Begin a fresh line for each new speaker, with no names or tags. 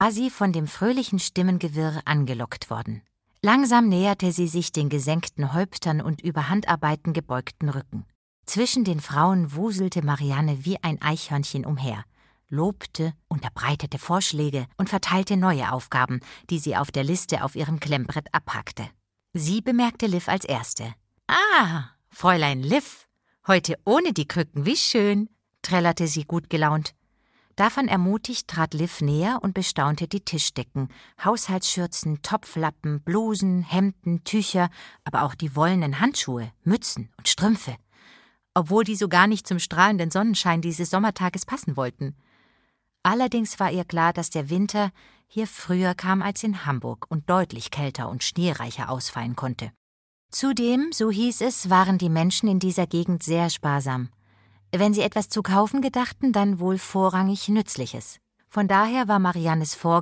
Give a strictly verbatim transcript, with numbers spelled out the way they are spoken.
war sie von dem fröhlichen Stimmengewirr angelockt worden. Langsam näherte sie sich den gesenkten Häuptern und über Handarbeiten gebeugten Rücken. Zwischen den Frauen wuselte Marianne wie ein Eichhörnchen umher, lobte, unterbreitete Vorschläge und verteilte neue Aufgaben, die sie auf der Liste auf ihrem Klemmbrett abhackte. Sie bemerkte Liv als Erste. »Ah, Fräulein Liv, heute ohne die Krücken, wie schön«, trällerte sie gut gelaunt. Davon ermutigt trat Liv näher und bestaunte die Tischdecken, Haushaltsschürzen, Topflappen, Blusen, Hemden, Tücher, aber auch die wollenen Handschuhe, Mützen und Strümpfe, obwohl die so gar nicht zum strahlenden Sonnenschein dieses Sommertages passen wollten. Allerdings war ihr klar, dass der Winter hier früher kam als in Hamburg und deutlich kälter und schneereicher ausfallen konnte. Zudem, so hieß es, waren die Menschen in dieser Gegend sehr sparsam. Wenn sie etwas zu kaufen gedachten, dann wohl vorrangig Nützliches. Von daher war Mariannes Vorgehen